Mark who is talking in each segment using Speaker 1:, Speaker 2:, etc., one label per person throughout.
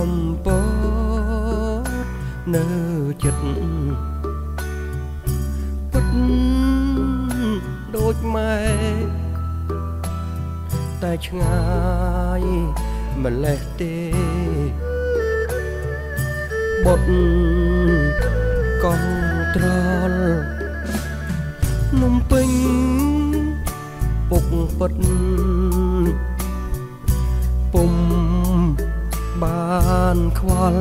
Speaker 1: កំពតនៅចិត្តពិតដូចម៉ែតែឆ្ងាយម្លេះទេបុតកងត្រល់នំពេញពុកពិតពុំបានខ្វល់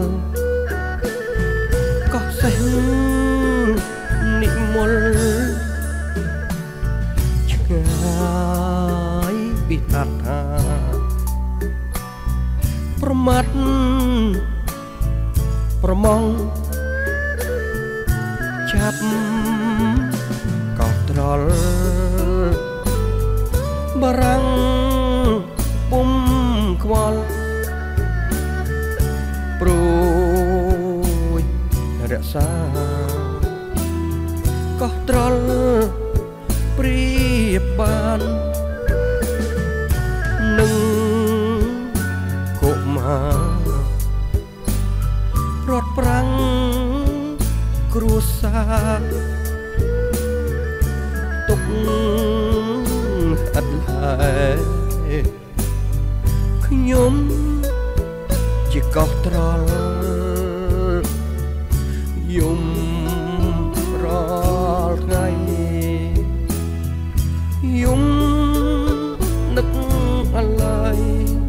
Speaker 1: ក៏សេះនិមលឆ្ងាយពីអត្ថាប្រមាត់ប្រមងចាប់ក៏ត្រល់បារាំងពុំខ្វល់ព្រួយរក្សាក៏ត្រល់ព្រៀបបាននឹងកុមាររត់ប្រាំងគ្រួសារទុកអត់ហើយខ្ញុំជាកោះត្រល់យំរាល់ថ្ងៃយំនឹកអាឡ័យ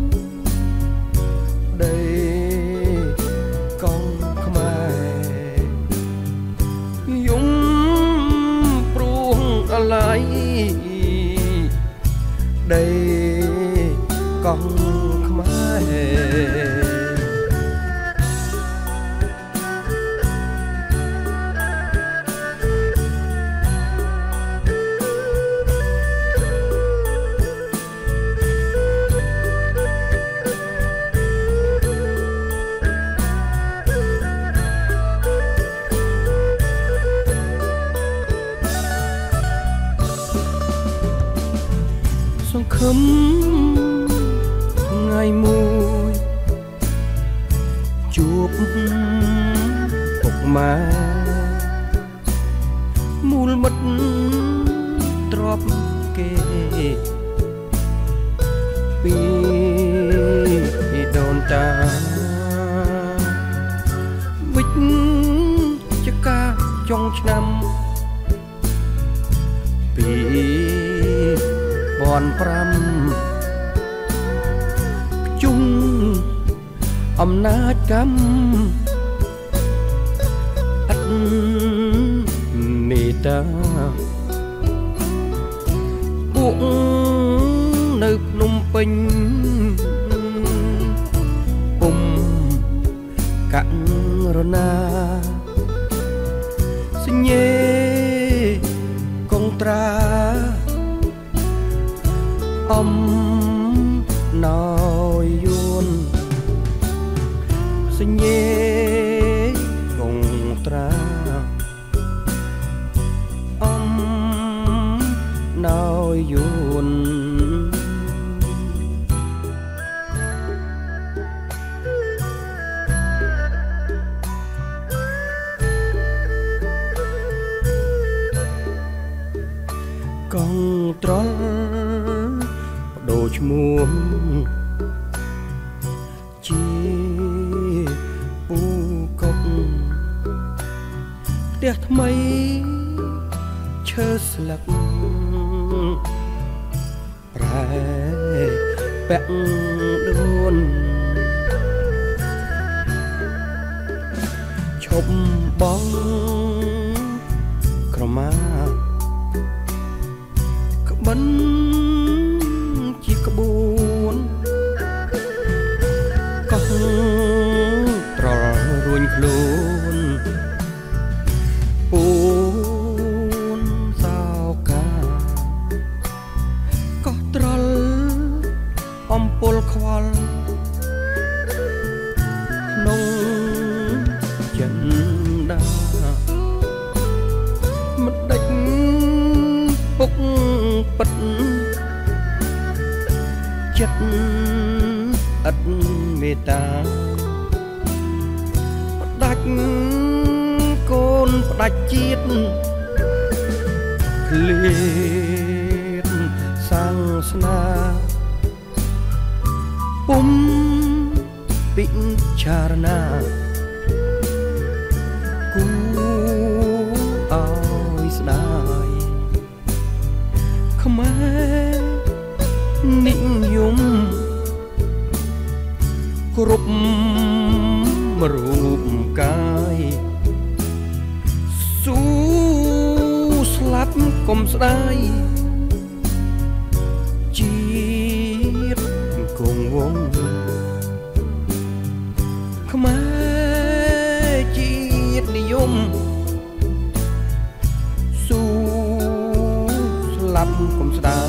Speaker 1: ដីកងខ្មែរយំព្រួងអាឡ័យដីកងខ្មែរសង្ឃឹមថ្ងៃមួយជួបពុកម៉ែមូលមិត្តទ្របគេពីដូនតាវិជ្ជការចុងឆ្នាំពី5ជុំអំណាចកម្មអត់មេត្តាពួកនៅភ្នំពេញពុំករុណាសញ្ញេកងត្រាអំណោយយួនសញ្ញេកងត្រាអំណោយយួនកងត្រល់ដូរឈ្មោះជាពូកុកផ្ទះថ្មីឈើស្លឹកប្រែពាក់ដួនឈប់បងក្រមាក្បិនជាក្បួនកោះត្រល់រួញខ្លួនពូនសោកាកោះត្រល់អំពលខ្វល់ក្នុងចិនដាមិនដេចពុកពិតចិត្តឥតមេត្តាកូនផ្ដាច់ជាតិឃ្លាតសាសនាពុំពិចារណាគូឲ្យស្ដាយខ្មែរនិយមគ្រប់រូបកាយស៊ូស្លាប់កុំស្ដាយជាតិគង់វង្សខ្មែរជាតិនិយមស៊ូស្លាប់កុំស្ដាយ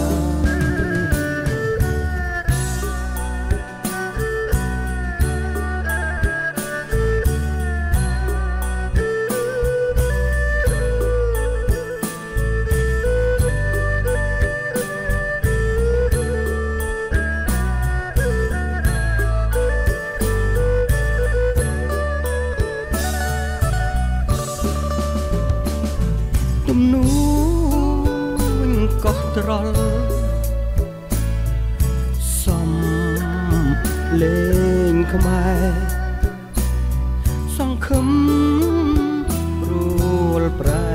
Speaker 1: ទំនួញកោះត្រល់សំលេងខ្មែរសង្ឃឹមរួលប្រែ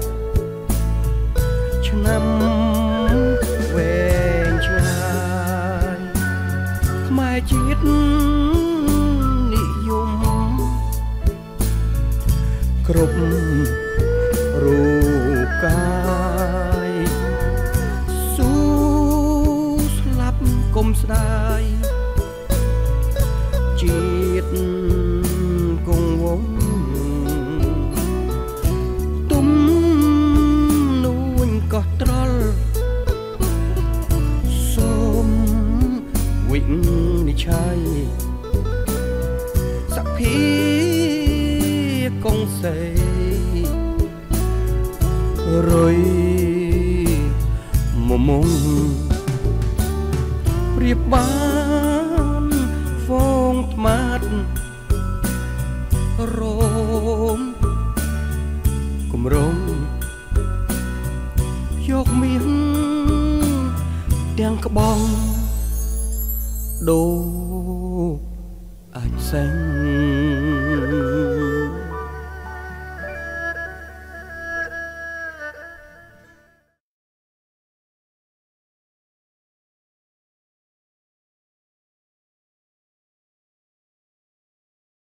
Speaker 1: ឆ្នាំវែងឆ្ងាយខ្មែរជាតិនិយមគ្រប់រូបកាយស៊ូស្លាប់កុំស្ដាយជាតិគង់វង្សទំនួញកោះត្រល់សូមវិនិច្ឆ័យសភាកុងសេរុយមមងព្រៀបបានហ្វូងថ្មាត់រោមគម្រោងយកមាសទាំងក្បងដូអាចផ្សេង